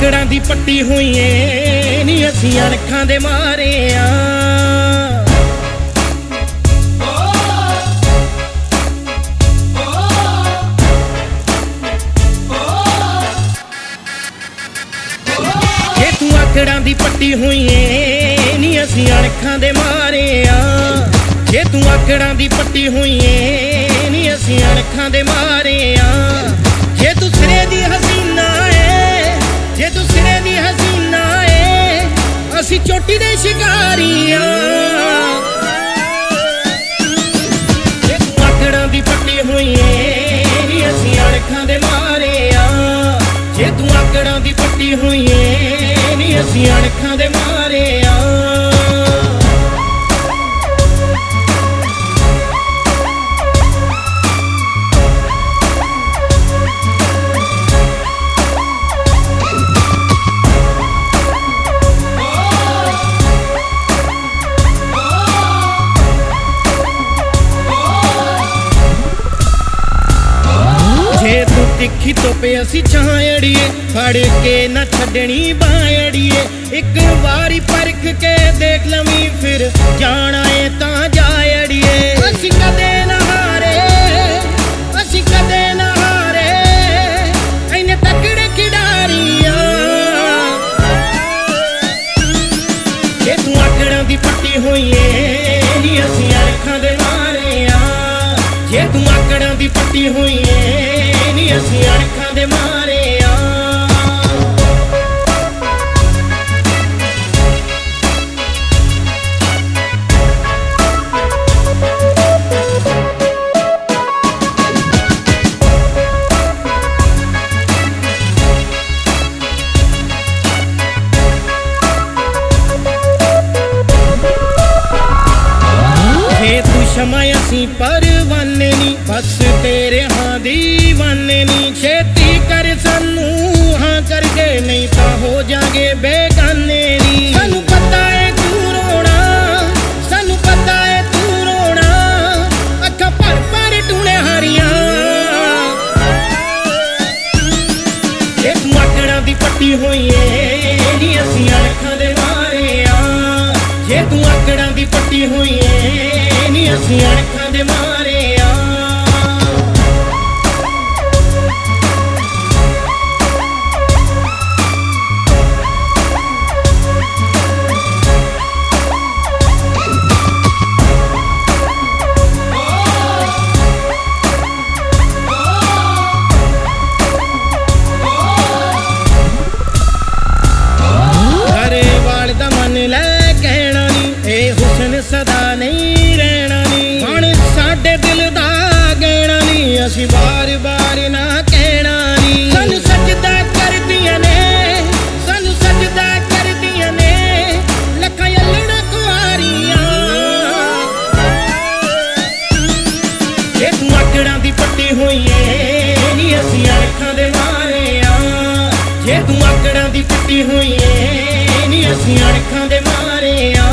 आकड़ां दी पट्टी हुई है नी असीं अणखां दे मारे जे तू आकड़ां दी पट्टी हुई है नी असीं अणखां दे मारे जे तू आकड़ां दी पट्टी हुई है नी असीं अणखां दे मारे जे तू सिरे दी हसीना है जे तू सिरे दी हसीना है असीं चोटी दे शिकारी जे तू आकड़ां दी पट्टी हुई है नी असीं अणखां दे मारे जे तू आकड़ां दी पट्टी हुई है नी असीं अणखां दे मारे तिखी तोपे असी छाड़िए फड़ के न छड़नी बाड़िए एक बारी परख के देख लवी फिर जाना है ता जाड़िए असी कदे न हारे असी कदे न हारे इन्ने तकड़े खिडारिया जे तू आकड़ां दी पट्टी हुई है नी असी अणखां दे मारे जे तू आकड़ां दी पट्टी हुई है नी असीं अणखां दे मारे क्षमा असीं परवाने नी बस तेरे हाँ दीवाने नी छेती कर सानू हाँ करके नहीं तो हो जागे बेगाने नी सानू पता है तू रोना सानू पता है तू रोना अखा पर टूने हारियां जे तू आकड़ां दी पट्टी हुई है नी असीं अणखां दे मारे जे तू आकड़ां दी पट्टी हुई है नी असीं अणखां दे मारे घरे वाल दा मन लै कहना नी ए हुस्न सदा नहीं रहना नी हुण साडे दिल दा गहना नी असीं बार बार ना कहना नी सानू सजदा करदियां ने सानू सजदा करदियां ने लखां अल्लड़ा कुआरियां जे तू आकड़ां दी पट्टी हुई है नी असीं अणखां दे मारे जे तू आकड़ां दी पट्टी हुई है नी असीं अणखां दे मारे